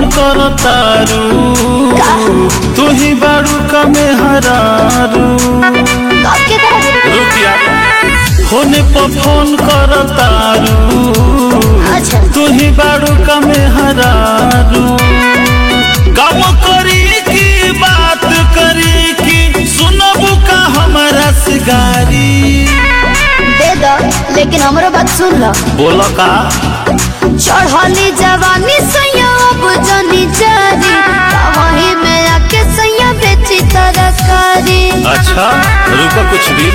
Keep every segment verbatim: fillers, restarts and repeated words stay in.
कर तारू तू ही बारू कमे हरारू रुकिया होने पर फोन कर तारू तू ही बारू कमे हरारू काम करी की बात करी की सुनबू का हमारा सिगारी दे दो लेकिन हमारा बात सुन लो। बोलो का चढ़ली जवानी सैया बुझनी जारी वही में आके सैया बेची तरकारी। अच्छा रुको कुछ भी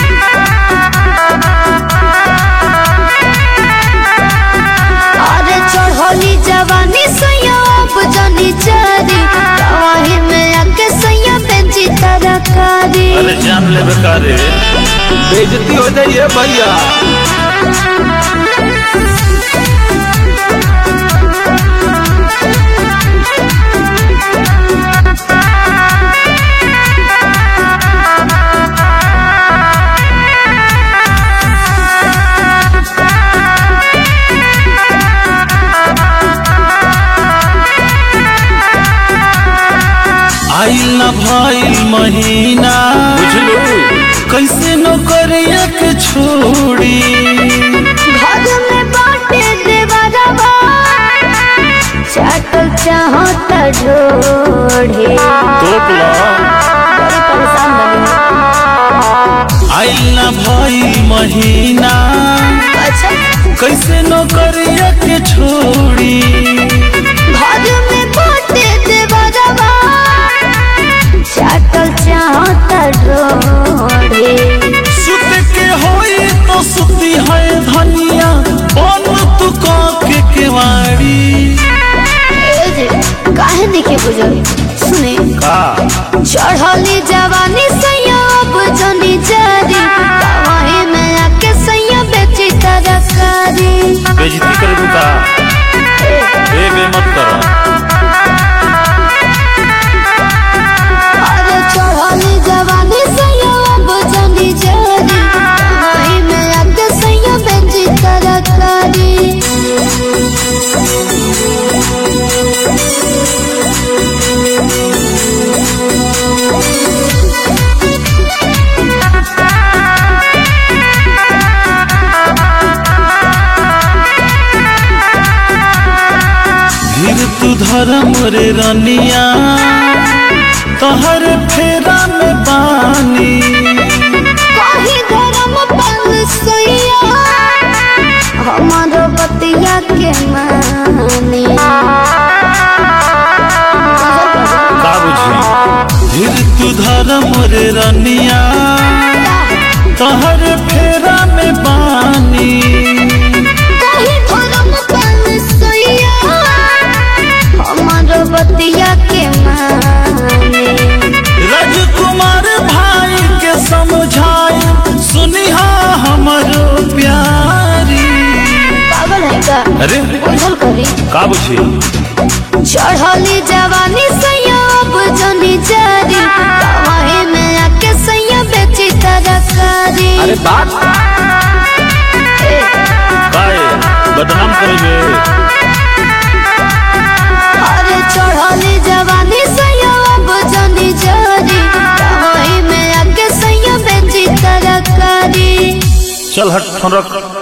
अरे चढ़ली जवानी सैया बुझनी जारी वही में आके सैया बेची तरकारी। अरे जान ले बेकारे बेइज्जती हो जाइए भैया। आइल न भइल महीना बुझलू कैसे नौकरिया के छोड़ी घर में बाटे देवरवा चाटल चाहो त ढोढ़े तोप लो बड़ी परेशान बनी। आइल न भइल महीना अच्छा कैसे नौकरिया के छोड़ी घर में बाटे देवरवा चाटल चाहो त ढोढ़े। सुत के होई तो सुती है धनिया बन तू के केवाड़ी ए जे काहे देखे बुझाई सुने का चढ़ली जवानी सैया बुझनी जारी वही में आके सैया बेची तरकारी। बेइज्जती करे का ए बे मत करो। अरे चढ़ली जवानी सैया बुझनी जारी वही में आके सैया बेची तरकारी। धीर तू धर्म रे रनिया तोहर फेरा में बानी कहीं धर्म पल सैया हमारो बतिया के मानी। का बुझी धीर तू धर्म रे रनिया तोहर फेरा में बानी कहीं धर्म पल सैया हमारो बतिया के मानी। राजकुमार भाई के समझाई सुनिहा हमरो प्यारी। पागल है का अरे बुझल करी का बुझी चढ़ली जवानी सैया बुझनी जारी वही में आके सैया बेची तरकारी। अरे बात काहे बदनाम करेंगे अरे चढ़ली जवानी सैया बुझनी जारी वही में आके सैया बेची तरकारी। चल हट फोन रख।